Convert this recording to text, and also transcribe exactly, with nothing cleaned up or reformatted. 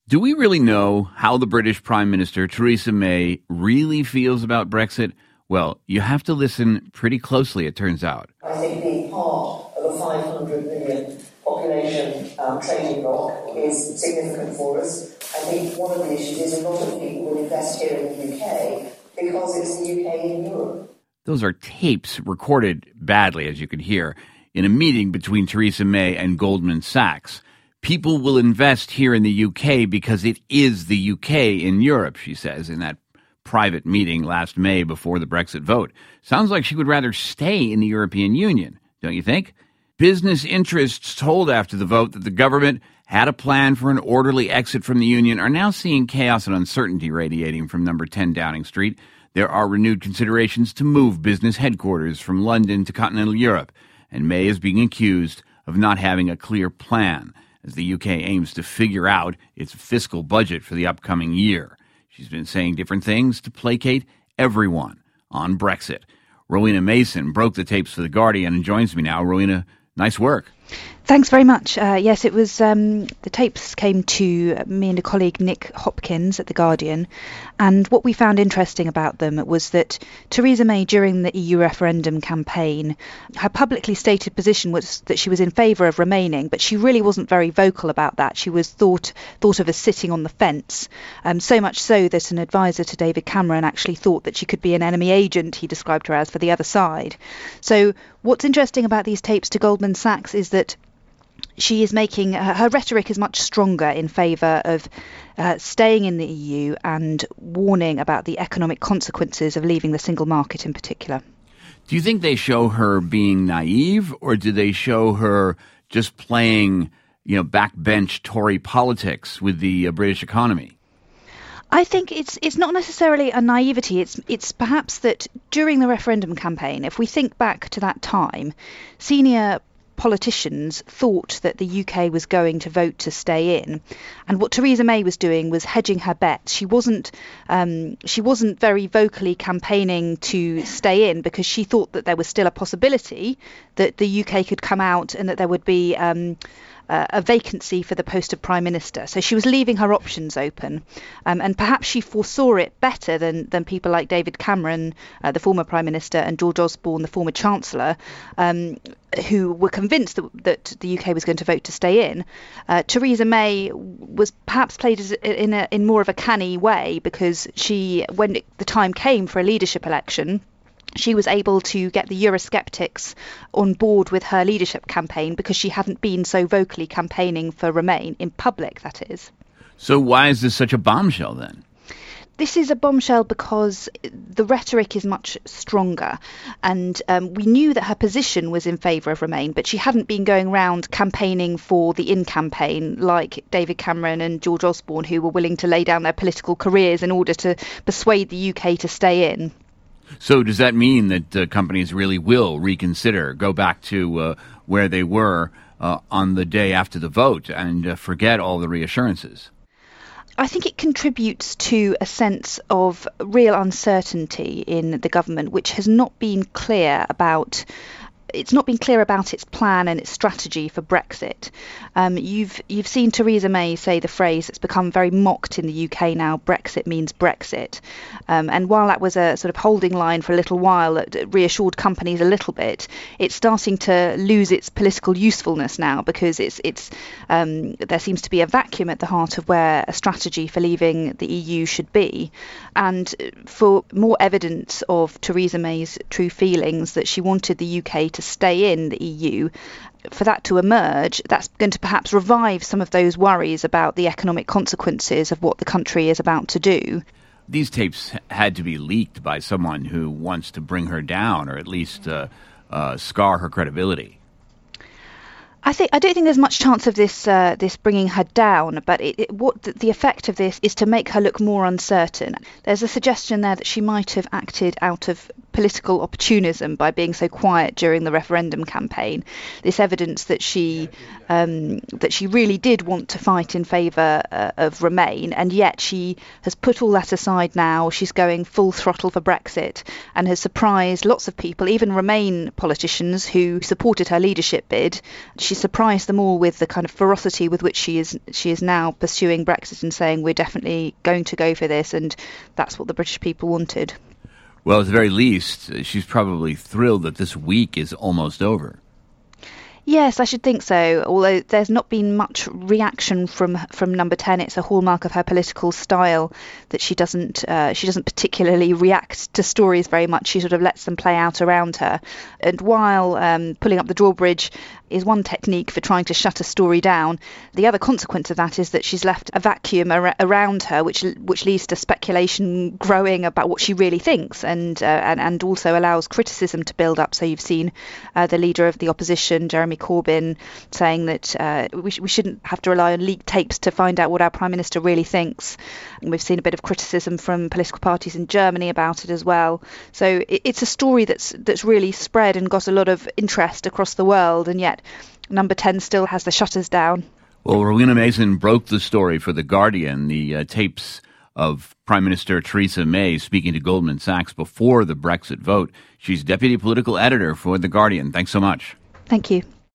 Do we really know how the British Prime Minister, Theresa May, really feels about Brexit? Well, you have to listen pretty closely, it turns out. I think being part of a five hundred million population um, trading bloc is significant for us. I think one of the issues is a lot of people will invest here in the U K because it's the U K in Europe. Those are tapes recorded badly, as you can hear, in a meeting between Theresa May and Goldman Sachs. People will invest here in the U K because it is the U K in Europe, she says, in that private meeting last May before the Brexit vote. Sounds like she would rather stay in the European Union, don't you think? Business interests told after the vote that the government had a plan for an orderly exit from the union are now seeing chaos and uncertainty radiating from number ten Downing Street. There are renewed considerations to move business headquarters from London to continental Europe, and May is being accused of not having a clear plan as the U K aims to figure out its fiscal budget for the upcoming year. She's been saying different things to placate everyone on Brexit. Rowena Mason broke the tapes for The Guardian and joins me now. Rowena, nice work. Thanks very much. Uh, yes, it was um, the tapes came to me and a colleague, Nick Hopkins, at The Guardian. And what we found interesting about them was that Theresa May, during the E U referendum campaign, her publicly stated position was that she was in favour of remaining, but she really wasn't very vocal about that. She was thought thought of as sitting on the fence, um, so much so that an advisor to David Cameron actually thought that she could be an enemy agent, he described her as, for the other side. So what's interesting about these tapes to Goldman Sachs is that she is making her, her rhetoric is much stronger in favour of uh, staying in the E U and warning about the economic consequences of leaving the single market in particular. Do you think they show her being naive, or do they show her just playing, you know, backbench Tory politics with the uh, British economy? I think it's it's not necessarily a naivety. It's it's perhaps that during the referendum campaign, if we think back to that time, senior politicians thought that the U K was going to vote to stay in, and what Theresa May was doing was hedging her bets. She wasn't um, she wasn't very vocally campaigning to stay in because she thought that there was still a possibility that the U K could come out and that there would be um, Uh, a vacancy for the post of Prime Minister. So she was leaving her options open. Um, and perhaps she foresaw it better than, than people like David Cameron, uh, the former Prime Minister, and George Osborne, the former Chancellor, um, who were convinced that, that the U K was going to vote to stay in. Uh, Theresa May was perhaps played as, in, a, in more of a canny way because she, when it, the time came for a leadership election, she was able to get the Eurosceptics on board with her leadership campaign because she hadn't been so vocally campaigning for Remain, in public, that is. So why is this such a bombshell then? This is a bombshell because the rhetoric is much stronger, and um, we knew that her position was in favour of Remain, but she hadn't been going around campaigning for the in campaign like David Cameron and George Osborne, who were willing to lay down their political careers in order to persuade the U K to stay in. So does that mean that uh, companies really will reconsider, go back to uh, where they were uh, on the day after the vote and uh, forget all the reassurances? I think it contributes to a sense of real uncertainty in the government, which has not been clear about It's not been clear about its plan and its strategy for Brexit. Um, you've you've seen Theresa May say the phrase that's become very mocked in the U K now: Brexit means Brexit. Um, and while that was a sort of holding line for a little while that reassured companies a little bit, it's starting to lose its political usefulness now because it's it's um, there seems to be a vacuum at the heart of where a strategy for leaving the E U should be. And for more evidence of Theresa May's true feelings that she wanted the U K to to stay in the E U, for that to emerge, that's going to perhaps revive some of those worries about the economic consequences of what the country is about to do. These tapes had to be leaked by someone who wants to bring her down or at least uh, uh, scar her credibility. I think I don't think there's much chance of this uh, this bringing her down, but it, it, what the, the effect of this is to make her look more uncertain. There's a suggestion there that she might have acted out of political opportunism by being so quiet during the referendum campaign. This evidence that she um, that she really did want to fight in favour uh, of Remain, and yet she has put all that aside now. She's going full throttle for Brexit and has surprised lots of people, even Remain politicians who supported her leadership bid. She surprised them all with the kind of ferocity with which she is she is now pursuing Brexit and saying we're definitely going to go for this, and that's what the British people wanted. Well, at the very least, she's probably thrilled that this week is almost over. Yes, I should think so, although there's not been much reaction from from Number ten. It's a hallmark of her political style that she doesn't uh, she doesn't particularly react to stories very much. She sort of lets them play out around her. And while um, pulling up the drawbridge is one technique for trying to shut a story down, the other consequence of that is that she's left a vacuum ar- around her, which which leads to speculation growing about what she really thinks, and uh, and, and also allows criticism to build up. So you've seen uh, the leader of the opposition, Jeremy Corbyn, saying that uh, we, sh- we shouldn't have to rely on leaked tapes to find out what our Prime Minister really thinks. And we've seen a bit of criticism from political parties in Germany about it as well. So it, it's a story that's that's really spread and got a lot of interest across the world, and yet Number ten still has the shutters down. Well, Rowena Mason broke the story for The Guardian, the uh, tapes of Prime Minister Theresa May speaking to Goldman Sachs before the Brexit vote. She's deputy political editor for The Guardian. Thanks so much. Thank you.